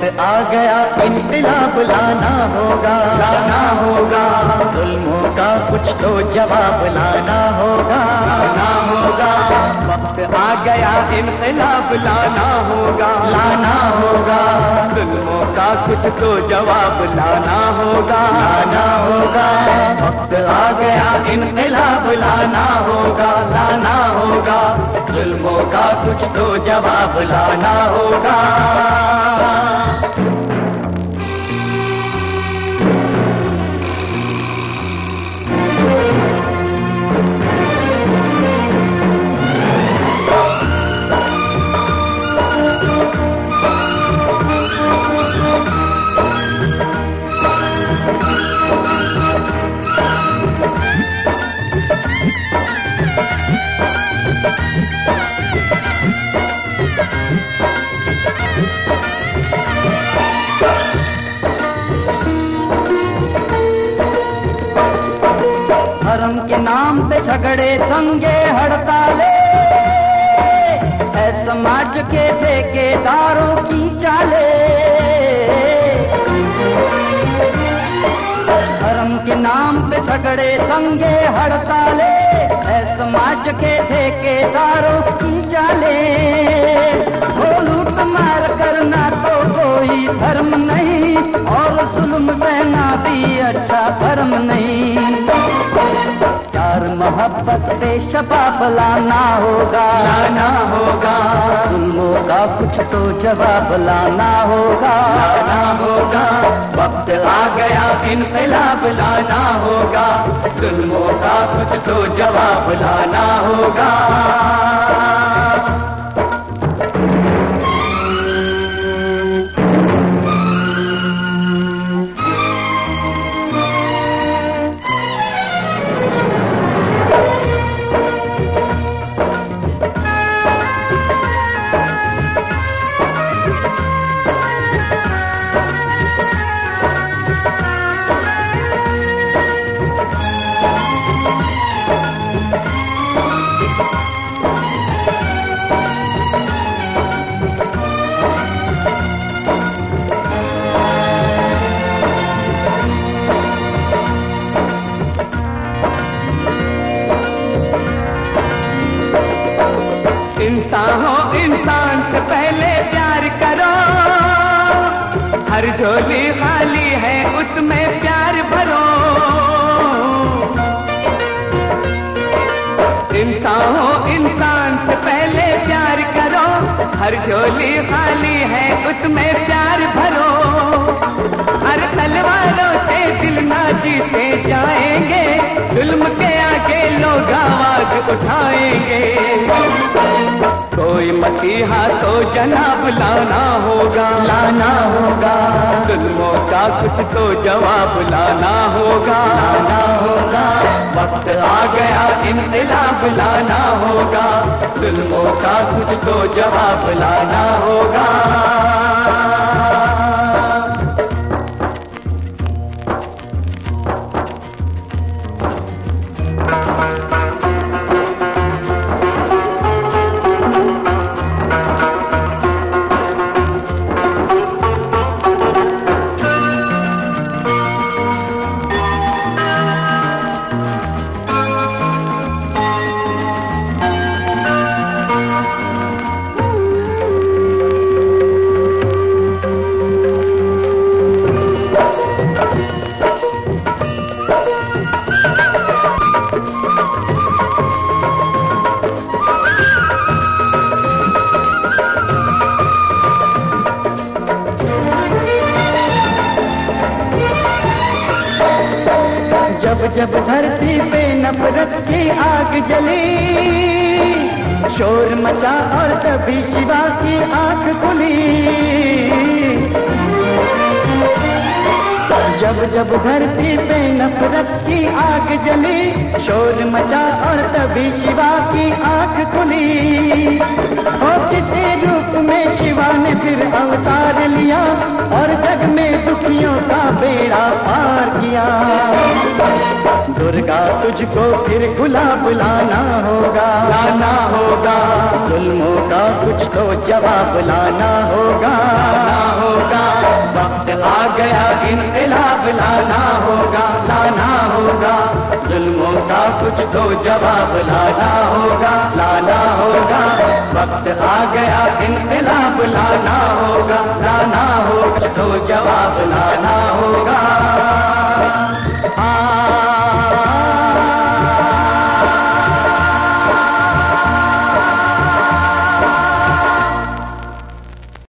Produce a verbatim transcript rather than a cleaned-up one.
आ गया, इनकलाब लाना होगा, लाना होगा। जुल्मों का कुछ तो जवाब लाना होगा, लाना होगा। वक्त आ गया, इनकलाब लाना होगा, लाना होगा। जुल्मों का कुछ तो जवाब लाना होगा, लाना होगा। वक्त आ गया, इनकलाब लाना होगा, लाना होगा। जुल्मों का कुछ तो जवाब लाना होगा। धर्म के नाम पे झगड़े, दंगे, हड़ताले है समाज के ठेकेदारों की चाले। धर्म के नाम पे झगड़े, दंगे, हड़ताले है समाज के ठेकेदारों की चाले। वो लूट मार करना तो कोई धर्म नहीं, और जुल्म सहना भी अच्छा धर्म नहीं। प्यार मोहब्बत पे शबाब लाना होगा, लाना होगा। जुल्मों का कुछ तो जवाब लाना होगा, लाना होगा। वक्त आ गया, इनकलाब लाना होगा। जुल्मों का कुछ तो जवाब लाना होगा। इंसान हो, इंसान से पहले प्यार करो। हर झोली खाली है, उसमें प्यार भरो। इंसान हो, इंसान से पहले प्यार करो। हर झोली खाली है, उसमें प्यार भरो। हर तलवारों से दिल ना जीते जाएंगे, जुल्म के आगे लोग आवाज उठाएंगे। कोई मसीहा तो जनाब लाना होगा, लाना होगा। जुल्मों का कुछ तो जवाब लाना होगा, लाना होगा। वक्त आ गया, इनकलाब लाना होगा। जुल्मों का कुछ तो जवाब लाना होगा। जब जब धरती पे नफरत की आग जली, शोर मचा और तभी शिवा की आंख खुली। जब जब धरती पे नफरत की आग जली, शोर मचा और तभी शिवा की आंख खुली। और किसी रूप में शिवा ने फिर अवतार लिया, और जग में दुखियों का बेड़ा पार किया। दुर्गा तुझको फिर गुलाब लाना होगा, लाना होगा। जुल्मों का कुछ तो जवाब लाना होगा, लाना होगा। वक्त आ गया इनकलाब लाना होगा, लाना होगा। जुल्मों का कुछ तो जवाब लाना होगा, लाना होगा। वक्त आ गया इनकलाब लाना होगा, लाना होगा। तो जवाब लाना